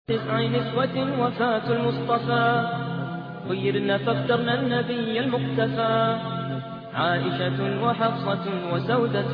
9 نسوة وفاة المصطفى خيرن فاخترن النبي المقتفى، عائشة وحفصة وسودة،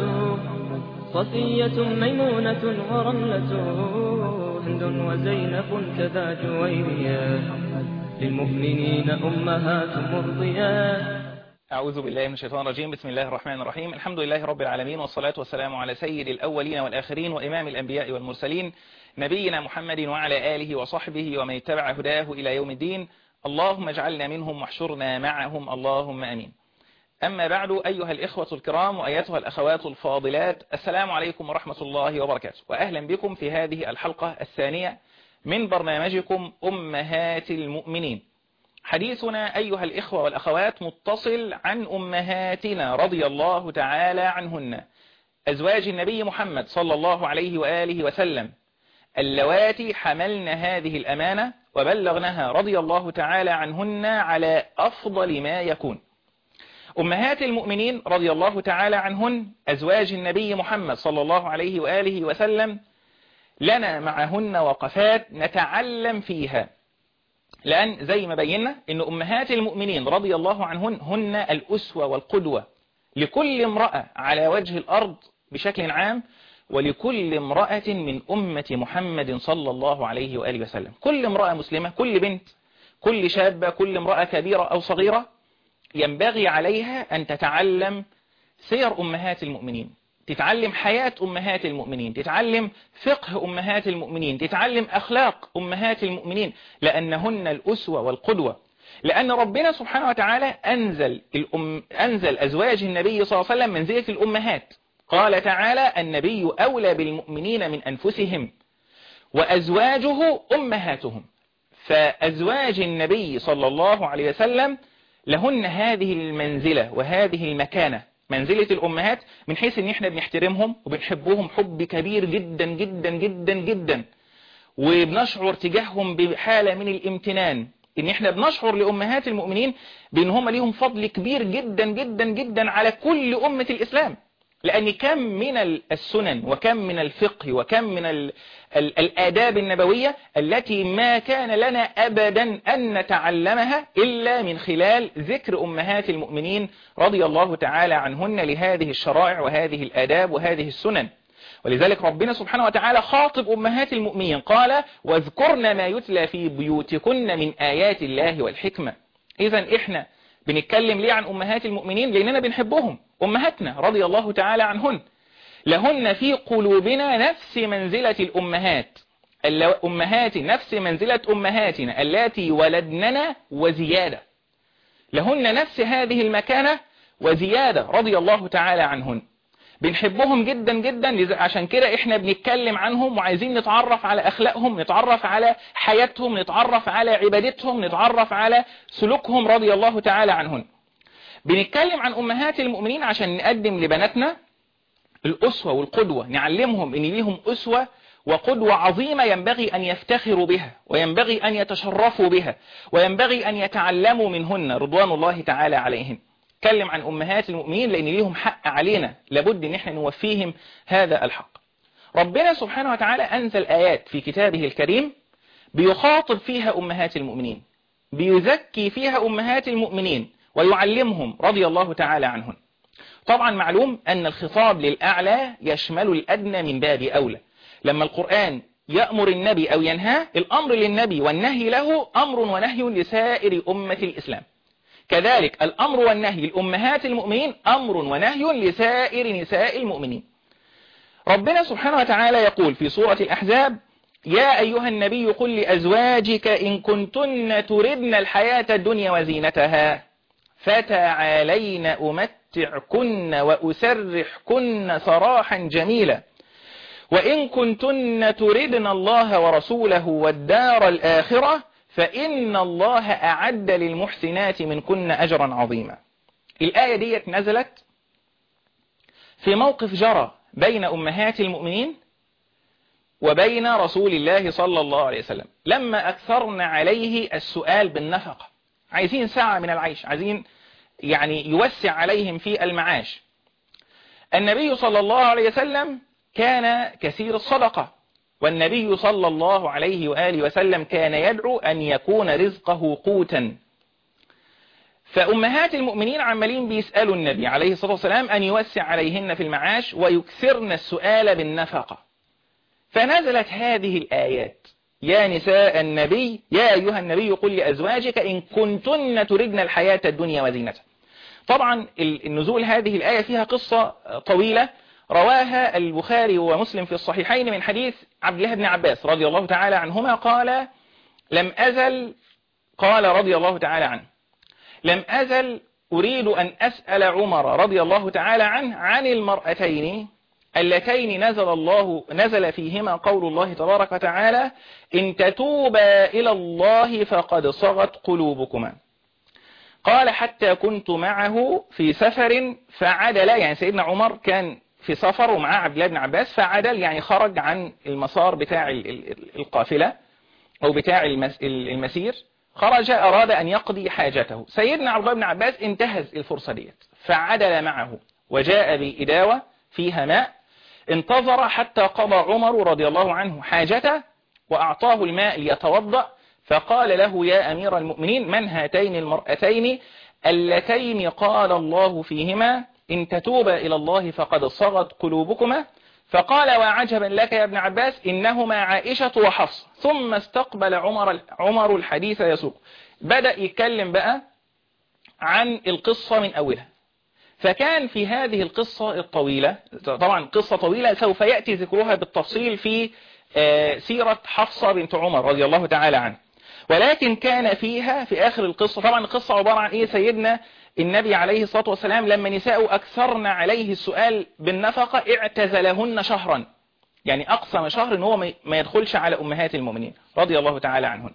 صفية ميمونة ورملة، هند وزينب كذا جويريا، للمؤمنين أمهات مرضيات. أعوذ بالله من الشيطان الرجيم. بسم الله الرحمن الرحيم. الحمد لله رب العالمين، والصلاة والسلام على سيد الأولين والآخرين وإمام الأنبياء والمرسلين، نبينا محمد وعلى آله وصحبه ومن اتبع هداه إلى يوم الدين. اللهم اجعلنا منهم واحشرنا معهم، اللهم أمين. أما بعد، أيها الإخوة الكرام وأيتها الأخوات الفاضلات، السلام عليكم ورحمة الله وبركاته، وأهلا بكم في هذه الحلقة الثانية من برنامجكم أمهات المؤمنين. حديثنا أيها الإخوة والأخوات متصل عن أمهاتنا رضي الله تعالى عنهن، أزواج النبي محمد صلى الله عليه وآله وسلم، اللواتي حملن هذه الأمانة وبلغنها رضي الله تعالى عنهن على أفضل ما يكون. أمهات المؤمنين رضي الله تعالى عنهن، أزواج النبي محمد صلى الله عليه وآله وسلم، لنا معهن وقفات نتعلم فيها، لأن زي ما بينا إن أمهات المؤمنين رضي الله عنهن هن الأسوة والقدوة لكل امرأة على وجه الأرض بشكل عام، ولكل امرأة من أمة محمد صلى الله عليه وآله وسلم. كل امرأة مسلمة، كل بنت، كل شابة، كل امرأة كبيرة أو صغيرة ينبغي عليها أن تتعلم سير أمهات المؤمنين، تتعلم حياة أمهات المؤمنين، تتعلم فقه أمهات المؤمنين، تتعلم أخلاق أمهات المؤمنين، لأنهن الأسوة والقدوة. لأن ربنا سبحانه وتعالى أنزل أزواج النبي صلى الله عليه وسلم منزلة الأمهات. قال تعالى: النبي أولى بالمؤمنين من أنفسهم وأزواجه أمهاتهم. فأزواج النبي صلى الله عليه وسلم لهن هذه المنزلة وهذه المكانة، منزلة الأمهات، من حيث ان احنا بنحترمهم وبنحبهم حب كبير جدا جدا جدا جدا، وبنشعر تجاههم بحالة من الامتنان، ان احنا بنشعر لأمهات المؤمنين بان هم ليهم فضل كبير جدا جدا جدا على كل أمة الإسلام. لأن كم من السنن وكم من الفقه وكم من الآداب النبوية التي ما كان لنا أبدا أن نتعلمها إلا من خلال ذكر أمهات المؤمنين رضي الله تعالى عنهن لهذه الشرائع وهذه الآداب وهذه السنن. ولذلك ربنا سبحانه وتعالى خاطب أمهات المؤمنين قال: واذكرن ما يتلى في بيوتكن من آيات الله والحكمة. إذن إحنا بنتكلم ليه عن أمهات المؤمنين؟ لأننا بنحبهم. أمهاتنا رضي الله تعالى عنهن لهن في قلوبنا نفس منزلة الأمهات، أمهات نفس منزلة أمهاتنا التي ولدننا وزيادة، لهن نفس هذه المكانة وزيادة رضي الله تعالى عنهن. بنحبهم جدا جدا، عشان كده احنا بنتكلم عنهم وعايزين نتعرف على أخلاقهم، نتعرف على حياتهم، نتعرف على عبادتهم، نتعرف على سلوكهم رضي الله تعالى عنهن. بنتكلم عن أمهات المؤمنين عشان نقدم لبناتنا الأسوة والقدوة، نعلمهم إن ليهم أسوة وقدوة عظيمة ينبغي أن يفتخروا بها، وينبغي أن يتشرفوا بها، وينبغي أن يتعلموا منهن رضوان الله تعالى عليهن. نتكلم عن أمهات المؤمنين لأن ليهم حق علينا، لابد أن احنا نوفيهم هذا الحق. ربنا سبحانه وتعالى أنزل آيات في كتابه الكريم بيخاطب فيها أمهات المؤمنين، بيزكي فيها أمهات المؤمنين ويعلمهم رضي الله تعالى عنهن. طبعا معلوم أن الخطاب للأعلى يشمل الأدنى من باب أولى. لما القرآن يأمر النبي أو ينهى، الأمر للنبي والنهي له أمر ونهي لسائر أمة الإسلام. كذلك الأمر والنهي لأمهات المؤمنين أمر ونهي لسائر نساء المؤمنين. ربنا سبحانه وتعالى يقول في سورة الأحزاب: يا أيها النبي قل لأزواجك إن كنتن تردن الحياة الدنيا وزينتها فتعالين أمتعكن وأسرحكن سراحا جميلا، وإن كنتن تردن الله ورسوله والدار الآخرة فإن الله أعد للمحسنات منكن أجرا عظيما. الآية دي نزلت في موقف جرى بين أمهات المؤمنين وبين رسول الله صلى الله عليه وسلم، لما أكثرن عليه السؤال بالنفقة، عايزين ساعة من العيش، عايزين يعني يوسع عليهم في المعاش. النبي صلى الله عليه وسلم كان كثير الصدقة، والنبي صلى الله عليه وآله وسلم كان يدعو أن يكون رزقه قوتا. فأمهات المؤمنين عمالين بيسألوا النبي عليه الصلاة والسلام أن يوسع عليهن في المعاش ويكثرن السؤال بالنفقة. فنزلت هذه الآيات: يا نساء النبي يا أيها النبي قل لأزواجك إن كنتن تردن الحياة الدنيا وزينتها. طبعا النزول هذه الآية فيها قصة طويلة رواها البخاري ومسلم في الصحيحين من حديث عبد الله بن عباس رضي الله تعالى عنهما قال رضي الله تعالى عنه: لم أزل أريد أن أسأل عمر رضي الله تعالى عنه عن المرأتين اللتين نزل فيهما قول الله تبارك وتعالى: إن تتوبا إلى الله فقد صغت قلوبكما. قال: حتى كنت معه في سفر فعدل، يعني سيدنا عمر كان في سفر ومعه عبد الله بن عباس، فعدل يعني خرج عن المسار بتاع القافلة أو بتاع المسير، خرج أراد أن يقضي حاجته. سيدنا عبد الله بن عباس انتهز الفرصة ديت فعدل معه وجاء بإداوة فيها ماء، انتظر حتى قضى عمر رضي الله عنه حاجته وأعطاه الماء ليتوضأ، فقال له: يا أمير المؤمنين من هاتين المرأتين اللتين قال الله فيهما إن تتوبا إلى الله فقد صغت قلوبكما؟ فقال: وعجبا لك يا ابن عباس إنهما عائشة وحفصة. ثم استقبل عمر الحديث يسوق، بدأ يتكلم بقى عن القصة من أولها. فكان في هذه القصة الطويلة، طبعا قصة طويلة سوف يأتي ذكرها بالتفصيل في سيرة حفصة بنت عمر رضي الله تعالى عنه، ولكن كان فيها في آخر القصة، طبعا القصة عبارة عن إيه؟ سيدنا النبي عليه الصلاة والسلام لما نساء أكثرن عليه السؤال بالنفقة اعتزلهن شهرا، يعني أقسم شهر إن هو ما يدخلش على أمهات المؤمنين رضي الله تعالى عنهن.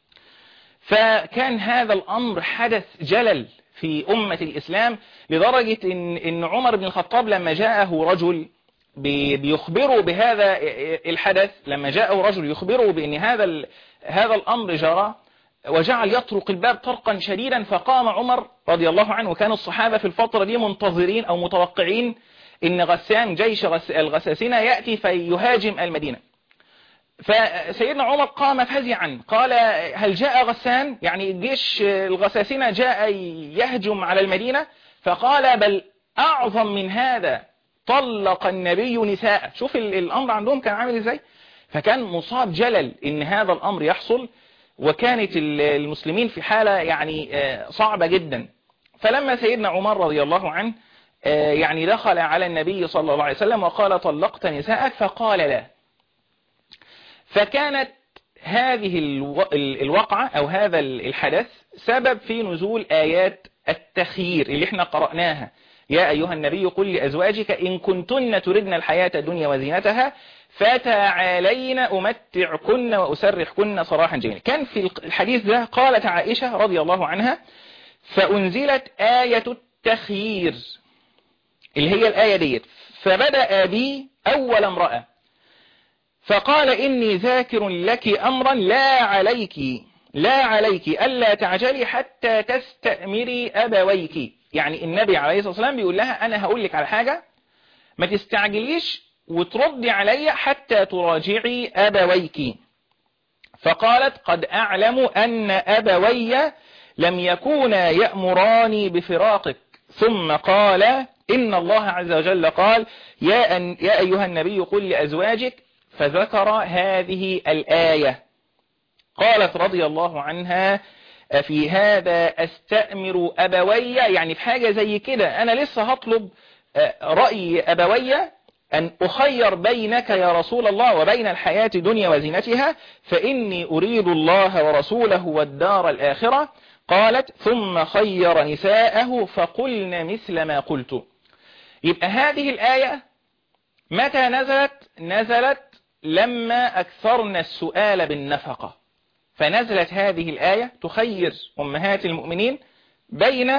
فكان هذا الأمر حدث جلل في أمة الإسلام لدرجة إن عمر بن الخطاب لما جاءه رجل بيخبره بهذا الحدث، لما جاءه رجل يخبره بأن هذا الأمر جرى، وجعل يطرق الباب طرقا شديدا، فقام عمر رضي الله عنه، وكان الصحابة في الفترة دي منتظرين أو متوقعين إن غسان جيش الغساسنة يأتي فيهاجم المدينة. فسيدنا عمر قام فزعا قال: هل جاء غسان؟ يعني جيش الغساسنة جاء يهجم على المدينة؟ فقال: بل أعظم من هذا، طلق النبي نساء. شوف الأمر عندهم كان عامل إزاي. فكان مصاب جلل إن هذا الأمر يحصل، وكانت المسلمين في حالة يعني صعبة جدا. فلما سيدنا عمر رضي الله عنه يعني دخل على النبي صلى الله عليه وسلم وقال: طلقت نساءك؟ فقال: لا. فكانت هذه الوقعة أو هذا الحدث سبب في نزول آيات التخيير اللي احنا قرأناها: يا أيها النبي قل لأزواجك إن كنتن تردن الحياة الدنيا وزينتها فتعالين أمتعكن وأسرحكن سراحا جميلا. كان في الحديث ده قالت عائشة رضي الله عنها: فأنزلت آية التخيير اللي هي الآية ديت، فبدأ بي أول امرأة فقال: إني ذاكر لك أمرا لا عليك ألا تعجلي حتى تستأمري أبويك. يعني النبي عليه الصلاة والسلام بيقول لها: أنا هقول لك على حاجة ما تستعجليش وتردي علي حتى تراجعي أبويك. فقالت: قد أعلم أن أبوي لم يكونا يأمراني بفراقك. ثم قال: إن الله عز وجل قال: يا أيها النبي قل لأزواجك، فذكر هذه الآية. قالت رضي الله عنها: في هذا أستأمر أبوي، يعني في حاجة زي كده أنا لسه هطلب رأي أبوي أن أخير بينك يا رسول الله وبين الحياة الدنيا وزينتها، فإني أريد الله ورسوله والدار الآخرة. قالت: ثم خير نساءه فقلن مثل ما قلت. يبقى هذه الآية متى نزلت لما أكثرنا السؤال بالنفقة، فنزلت هذه الآية تخير أمهات المؤمنين بين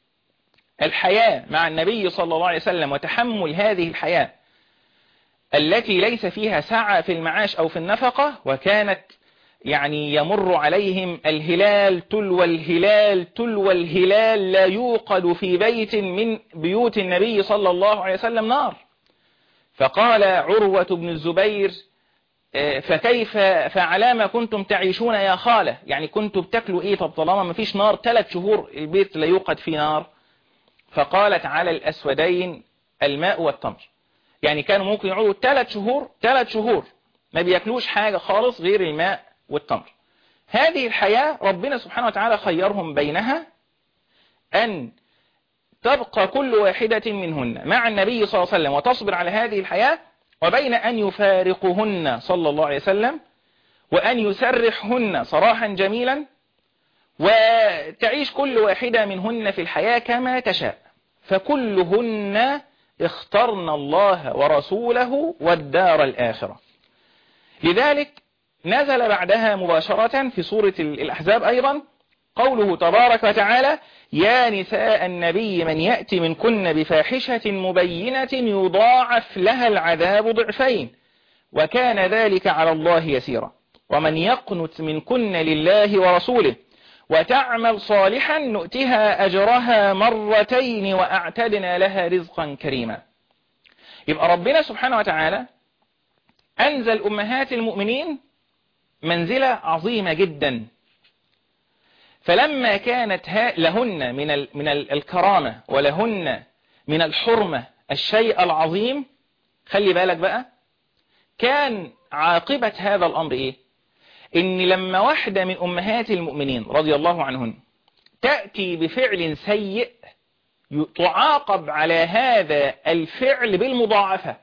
الحياة مع النبي صلى الله عليه وسلم وتحمل هذه الحياة التي ليس فيها سعة في المعاش أو في النفقة، وكانت يعني يمر عليهم الهلال تلو الهلال لا يوقد في بيت من بيوت النبي صلى الله عليه وسلم نار. فقال عروة بن الزبير: فكيف فعلى ما كنتم تعيشون يا خالة، يعني كنتوا بتاكلوا ايه؟ طب طالما ما فيش نار 3 شهور البيت لا يوقد فيه نار. فقالت على الأسودين الماء والتمر، يعني كانوا ممكن يقعدوا 3 شهور ما بياكلوش حاجة خالص غير الماء والتمر. هذه الحياة ربنا سبحانه وتعالى خيرهم بينها أن تبقى كل واحدة منهن مع النبي صلى الله عليه وسلم وتصبر على هذه الحياة، وبين أن يفارقهن صلى الله عليه وسلم وأن يسرحهن سراحا جميلا وتعيش كل واحدة منهن في الحياة كما تشاء. فكلهن اخترن الله ورسوله والدار الآخرة. لذلك نزل بعدها مباشرة في سورة الأحزاب أيضا قوله تبارك وتعالى: يا نساء النبي من يأتي منكن بفاحشة مبينة يضاعف لها العذاب ضعفين وكان ذلك على الله يسيرا ومن يقنت منكن لله ورسوله وتعمل صالحا نؤتها أجرها 2 وأعتدنا لها رزقا كريما. يبقى ربنا سبحانه وتعالى أنزل أمهات المؤمنين منزلة عظيمة جدا. فلما كانت لهن من الكرامة ولهن من الحرمة الشيء العظيم، خلي بالك بقى، كان عاقبة هذا الأمر إيه؟ إن لما واحدة من أمهات المؤمنين رضي الله عنهن تأتي بفعل سيء تعاقب على هذا الفعل بالمضاعفة،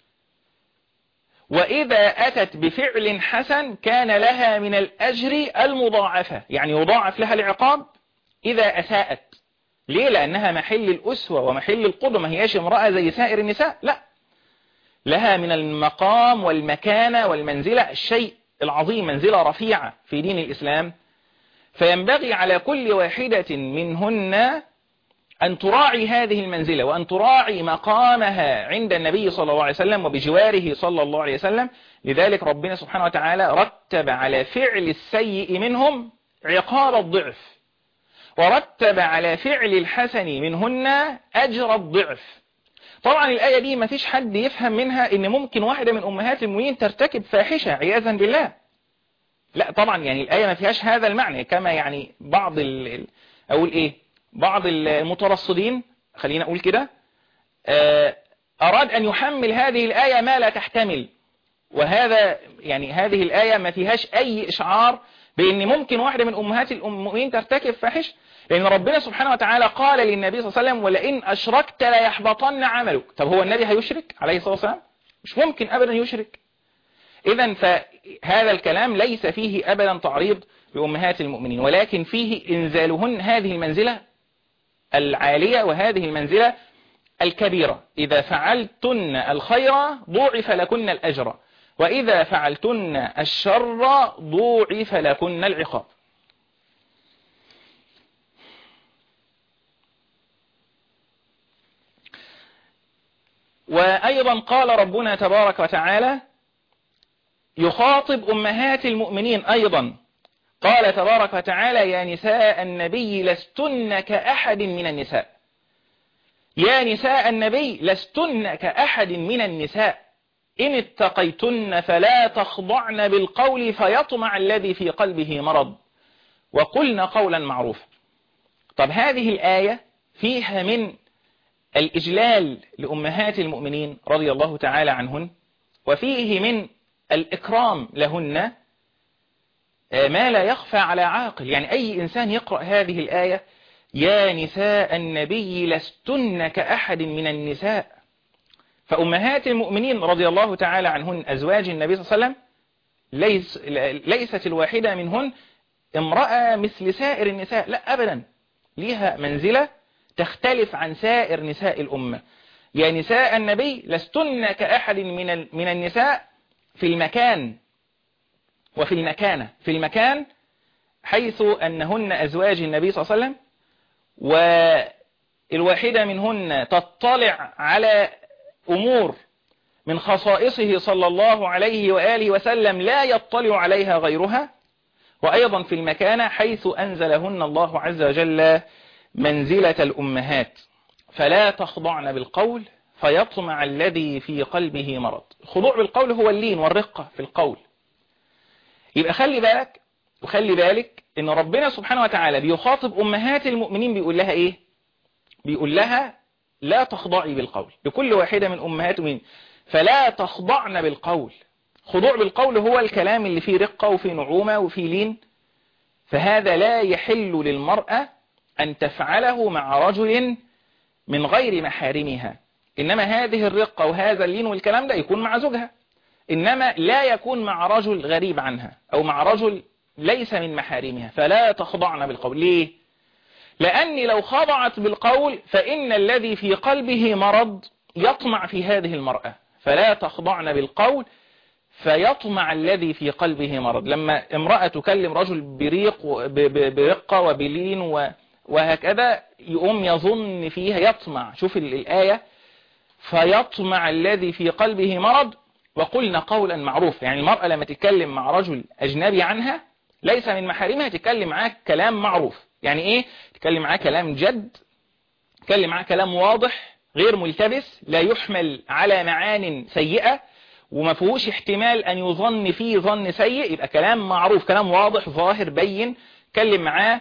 وإذا أتت بفعل حسن كان لها من الأجر المضاعفة، يعني يضاعف لها العقاب إذا أساءت. ليه؟ لأنها محل الأسوة ومحل القدوة، ما هياش امرأة زي سائر النساء، لا، لها من المقام والمكانة والمنزلة الشيء العظيم، منزلة رفيعة في دين الإسلام. فينبغي على كل واحدة منهن أن تراعي هذه المنزلة وأن تراعي مقامها عند النبي صلى الله عليه وسلم وبجواره صلى الله عليه وسلم. لذلك ربنا سبحانه وتعالى رتب على فعل السيء منهم عقاب الضعف، ورتب على فعل الحسن منهن أجر الضعف. طبعا الآية دي ما فيش حد يفهم منها إن ممكن واحدة من أمهات المؤمنين ترتكب فاحشة عياذا بالله، لا طبعا، يعني الآية ما فيهاش هذا المعنى، كما يعني بعض المترصدين، خلينا أقول كده، أراد أن يحمل هذه الآية ما لا تحتمل. وهذا يعني هذه الآية ما فيهاش أي إشعار بأن ممكن واحدة من أمهات المؤمنين ترتكب فاحش، لأن ربنا سبحانه وتعالى قال للنبي صلى الله عليه وسلم: ولئن أشركت ليحبطن عملك. طب هو النبي هيشرك عليه الصلاة والسلام؟ مش ممكن أبدا يشرك. إذن فهذا الكلام ليس فيه أبدا تعريض لأمهات المؤمنين، ولكن فيه إنزالهن هذه المنزلة العالية وهذه المنزلة الكبيرة. إذا فعلتن الخير ضوعف لكن الأجر، وإذا فعلتن الشر ضوعف لكن العقاب. وأيضا قال ربنا تبارك وتعالى يخاطب أمهات المؤمنين أيضا، قال تبارك وتعالى: يا نساء النبي لستن كأحد من النساء. يا نساء النبي لستن كأحد من النساء إن اتقيتن فلا تخضعن بالقول فيطمع الذي في قلبه مرض وقلن قولا معروفا. طب هذه الآية فيها من الإجلال لأمهات المؤمنين رضي الله تعالى عنهن، وفيه من الإكرام لهن ما لا يخفى على عاقل. يعني أي إنسان يقرأ هذه الآية: يا نساء النبي لستن كأحد من النساء. فأمهات المؤمنين رضي الله تعالى عنهن أزواج النبي صلى الله عليه وسلم ليست الواحدة منهن امرأة مثل سائر النساء، لا أبدا، لها منزلة تختلف عن سائر نساء الأمة. يا نساء النبي لستن كأحد من النساء في المكان وفي المكانة. في المكان حيث أنهن أزواج النبي صلى الله عليه وسلم، والواحدة منهن تطلع على أمور من خصائصه صلى الله عليه وآله وسلم لا يطلع عليها غيرها. وأيضا في المكانة حيث أنزلهن الله عز وجل منزلة الأمهات، فلا تخضعن بالقول فيطمع الذي في قلبه مرض. الخضوع بالقول هو اللين والرقة في القول. يبقى خلي بالك وخلي بالك ان ربنا سبحانه وتعالى بيخاطب امهات المؤمنين بيقول لها ايه؟ بيقول لها لا تخضعي بالقول، لكل واحدة من امهات المؤمنين فلا تخضعن بالقول. خضوع بالقول هو الكلام اللي فيه رقة وفيه نعومة وفيه لين، فهذا لا يحل للمرأة ان تفعله مع رجل من غير محارمها. انما هذه الرقة وهذا اللين والكلام ده يكون مع زوجها، انما لا يكون مع رجل غريب عنها او مع رجل ليس من محارمها. فلا تخضعن بالقول. ليه؟ لأني لو خضعت بالقول فإن الذي في قلبه مرض يطمع في هذه المرأة. فلا تخضعن بالقول فيطمع الذي في قلبه مرض. لما امرأة تكلم رجل برقة وبلين وهكذا يقوم يظن فيها، يطمع. شوف الآية، فيطمع الذي في قلبه مرض وقلنا قولا معروف. يعني المرأة لما تتكلم مع رجل أجنبي عنها ليس من محارمها تتكلم معاه كلام معروف. يعني ايه؟ تتكلم معاه كلام جد، تتكلم معاه كلام واضح غير ملتبس، لا يحمل على معان سيئة وما فيهوش احتمال ان يظن فيه ظن سيء. يبقى كلام معروف، كلام واضح ظاهر بين. تكلم معاه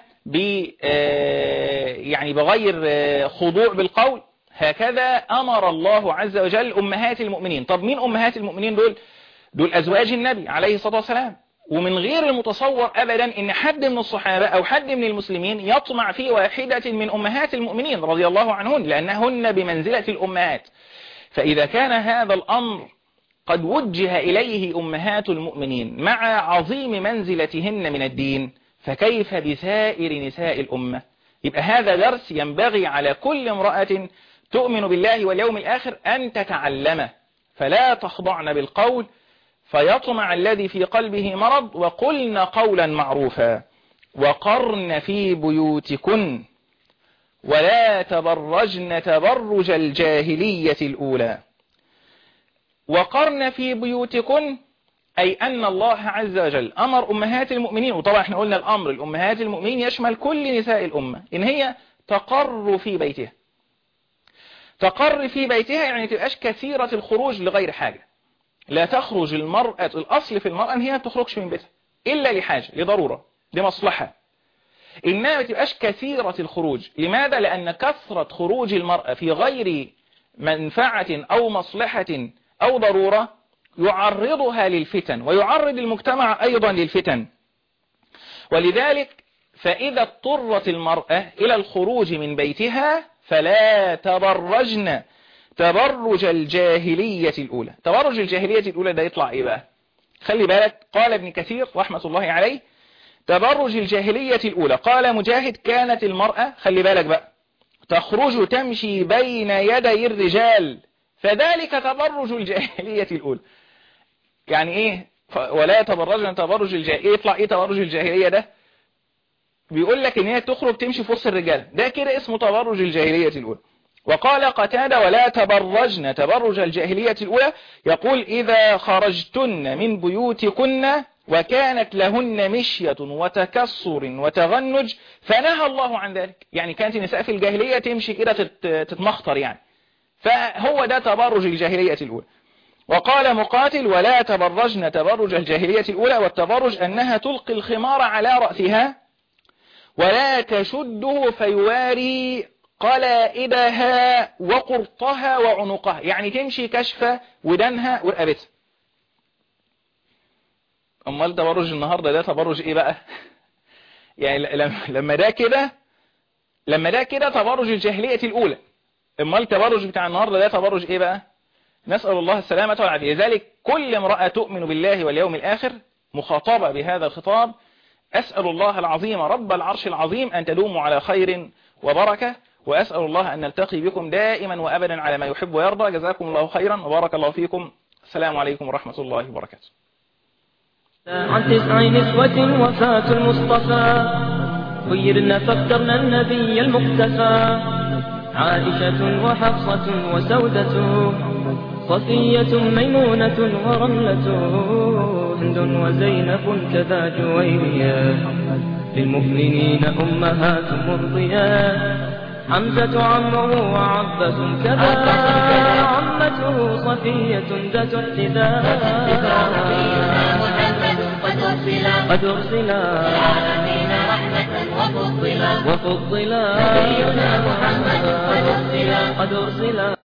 يعني بغير خضوع بالقول. هكذا امر الله عز وجل امهات المؤمنين. طب مين امهات المؤمنين دول؟ دول ازواج النبي عليه الصلاة والسلام. ومن غير المتصور أبدا إن حد من الصحابة أو حد من المسلمين يطمع في واحدة من أمهات المؤمنين رضي الله عنهن، لأنهن بمنزلة الأمهات. فإذا كان هذا الأمر قد وجه إليه أمهات المؤمنين مع عظيم منزلتهن من الدين، فكيف بسائر نساء الأمة؟ يبقى هذا درس ينبغي على كل امرأة تؤمن بالله واليوم الآخر أن تتعلمه. فلا تخضعن بالقول فيطمع الذي في قلبه مرض وقلن قولا معروفا وقرن في بيوتكن ولا تبرجن تبرج الجاهلية الأولى. وقرن في بيوتكن أي أن الله عز وجل أمر أمهات المؤمنين، وطبعا احنا قلنا الأمر الأمهات المؤمنين يشمل كل نساء الأمة، إن هي تقر في بيتها. تقر في بيتها يعني تبقاش كثيرة الخروج لغير حاجة. لا تخرج المرأة، الأصل في المرأة أن هي ما تخرجش من بيتها إلا لحاجة، لضرورة، لمصلحة. إنها ما تبقاش كثيرة الخروج. لماذا؟ لأن كثرة خروج المرأة في غير منفعة أو مصلحة أو ضرورة يعرضها للفتن ويعرض المجتمع أيضا للفتن. ولذلك فإذا اضطرت المرأة إلى الخروج من بيتها فلا تبرجن تبرج الجاهلية الأولى. تبرج الجاهلية الأولى ده يطلع إيه بقى؟ خلي بالك، قال ابن كثير رحمة الله عليه تبرج الجاهلية الأولى، قال مجاهد كانت المرأة، خلي بالك بقى، تخرج تمشي بين يدي الرجال فذلك تبرج الجاهلية الأولى. يعني إيه ولا تبرجن تبرج الجاهلية؟ يطلع إيه تبرج الجاهلية ده؟ بيقول لك إن هي تخرج تمشي في وسط الرجال، ده كده اسمه تبرج الجاهلية الأولى. وقال قتادة ولا تبرجن تبرج الجاهلية الأولى، يقول إذا خرجتن من بيوتكن وكانت لهن مشية وتكسر وتغنج فنهى الله عن ذلك. يعني كانت النساء في الجاهلية تمشي كده تتمخطر يعني، فهو ده تبرج الجاهلية الأولى. وقال مقاتل ولا تبرجن تبرج الجاهلية الأولى، والتبرج أنها تلقي الخمار على رأسها ولا تشده فيواري قلائدها وقرطها وعنقها، يعني تمشي كشفة ودنها ورقبتها. امال تبرج النهاردة ده تبرج ايه بقى؟ يعني لما ده كده تبرج الجاهلية الأولى. امال التبرج بتاع النهاردة ده تبرج ايه بقى؟ نسأل الله السلامة والعافية. لذلك كل امرأة تؤمن بالله واليوم الآخر مخاطبة بهذا الخطاب. أسأل الله العظيم رب العرش العظيم أن تدوموا على خير وبركة، وأسأل الله أن نلتقي بكم دائما وأبدا على ما يحب ويرضى. جزاكم الله خيرا وبارك الله فيكم. السلام عليكم ورحمة الله وبركاته. عن 9 نسوة وفاة المصطفى خيرنا فاخترنا النبي المقتفى، عائشة وحفصة وسودة صفية ميمونة ورملة هند وزينب كذا جويرية، للمؤمنين أمهات مرضيات حمزة عمه وعباس كذا عمته صفية ذات احتذاء قد أرسلا للعالمين رحمة وفضلا نبينا محمد قد أرسلا